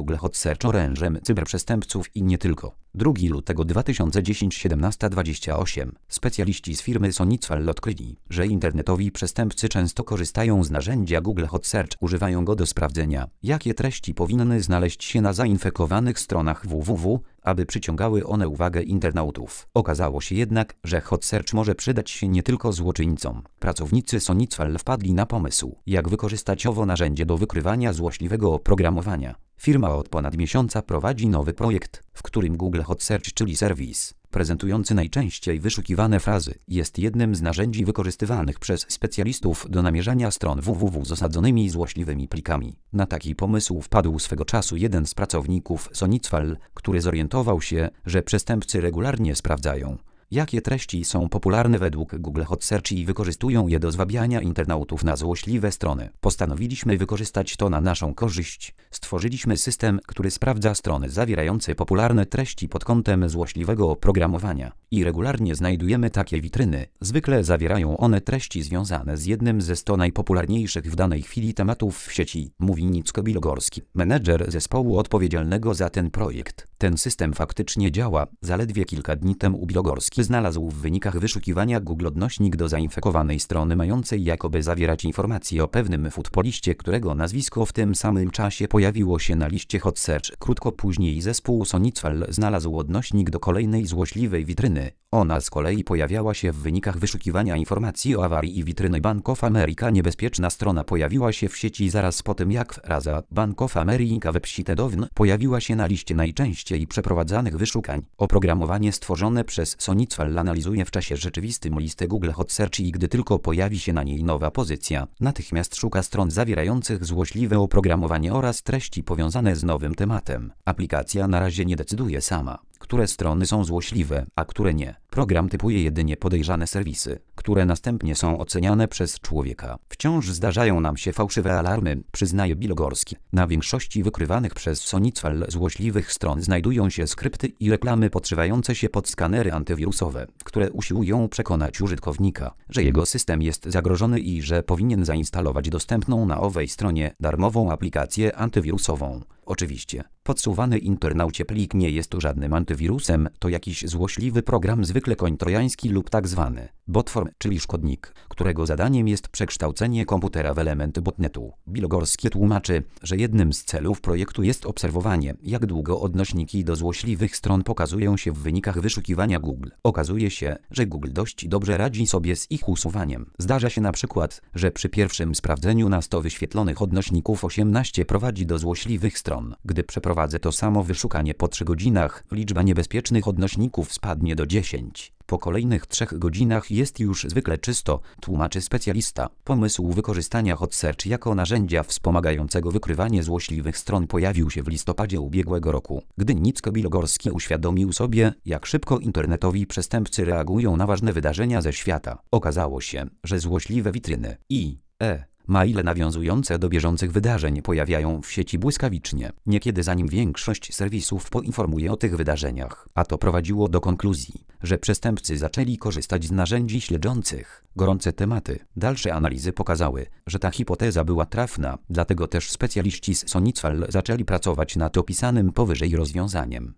Google Hot Search orężem cyberprzestępców i nie tylko. 2 lutego 2010 17:28. Specjaliści z firmy Sonicfal odkryli, że internetowi przestępcy często korzystają z narzędzia Google Hot Search. Używają go do sprawdzenia, jakie treści powinny znaleźć się na zainfekowanych stronach www, aby przyciągały one uwagę internautów. Okazało się jednak, że Hot Search może przydać się nie tylko złoczyńcom. Pracownicy Sonicfal wpadli na pomysł, jak wykorzystać owo narzędzie do wykrywania złośliwego oprogramowania. Firma od ponad miesiąca prowadzi nowy projekt, w którym Google Hot Search, czyli serwis prezentujący najczęściej wyszukiwane frazy, jest jednym z narzędzi wykorzystywanych przez specjalistów do namierzania stron www z osadzonymi złośliwymi plikami. Na taki pomysł wpadł swego czasu jeden z pracowników Sonicfal, który zorientował się, że przestępcy regularnie sprawdzają, jakie treści są popularne według Google Hot Search i wykorzystują je do zwabiania internautów na złośliwe strony. Postanowiliśmy wykorzystać to na naszą korzyść. Stworzyliśmy system, który sprawdza strony zawierające popularne treści pod kątem złośliwego oprogramowania. I regularnie znajdujemy takie witryny. Zwykle zawierają one treści związane z jednym ze 100 najpopularniejszych w danej chwili tematów w sieci, mówi Nicko Bilogorski, menedżer zespołu odpowiedzialnego za ten projekt. Ten system faktycznie działa. Zaledwie kilka dni temu Bilogorski znalazł w wynikach wyszukiwania Google odnośnik do zainfekowanej strony mającej jakoby zawierać informacje o pewnym futboliście, którego nazwisko w tym samym czasie pojawiło się na liście Hot Search. Krótko później zespół Sonicfal znalazł odnośnik do kolejnej złośliwej witryny. Ona z kolei pojawiała się w wynikach wyszukiwania informacji o awarii i witryny Bank of America. Niebezpieczna strona pojawiła się w sieci zaraz po tym, jak fraza Bank of America website pojawiła się na liście najczęściej przeprowadzanych wyszukań. Oprogramowanie stworzone przez Sonicfal analizuje w czasie rzeczywistym listę Google Hot Search i gdy tylko pojawi się na niej nowa pozycja, natychmiast szuka stron zawierających złośliwe oprogramowanie oraz treści powiązane z nowym tematem. Aplikacja na razie nie decyduje sama, które strony są złośliwe, a które nie. Program typuje jedynie podejrzane serwisy, które następnie są oceniane przez człowieka. Wciąż zdarzają nam się fałszywe alarmy, przyznaje Bilogorski. Na większości wykrywanych przez Sonicfal złośliwych stron znajdują się skrypty i reklamy podszywające się pod skanery antywirusowe, które usiłują przekonać użytkownika, że jego system jest zagrożony i że powinien zainstalować dostępną na owej stronie darmową aplikację antywirusową. Oczywiście, podsuwany internaucie plik nie jest tu żadnym antywirusem, to jakiś złośliwy program, zwykle koń trojański lub tak zwany botform, czyli szkodnik, którego zadaniem jest przekształcenie komputera w element botnetu. Bilogorski tłumaczy, że jednym z celów projektu jest obserwowanie, jak długo odnośniki do złośliwych stron pokazują się w wynikach wyszukiwania Google. Okazuje się, że Google dość dobrze radzi sobie z ich usuwaniem. Zdarza się na przykład, że przy pierwszym sprawdzeniu na 100 wyświetlonych odnośników 18 prowadzi do złośliwych stron. Gdy przeprowadzę to samo wyszukanie po 3 godzinach, liczba niebezpiecznych odnośników spadnie do 10. Po kolejnych 3 godzinach jest już zwykle czysto, tłumaczy specjalista. Pomysł wykorzystania Hot Search jako narzędzia wspomagającego wykrywanie złośliwych stron pojawił się w listopadzie ubiegłego roku, gdy Nicko Bilogorski uświadomił sobie, jak szybko internetowi przestępcy reagują na ważne wydarzenia ze świata. Okazało się, że złośliwe witryny maile nawiązujące do bieżących wydarzeń pojawiają w sieci błyskawicznie, niekiedy zanim większość serwisów poinformuje o tych wydarzeniach. A to prowadziło do konkluzji, że przestępcy zaczęli korzystać z narzędzi śledzących gorące tematy. Dalsze analizy pokazały, że ta hipoteza była trafna, dlatego też specjaliści z Sonicfal zaczęli pracować nad opisanym powyżej rozwiązaniem.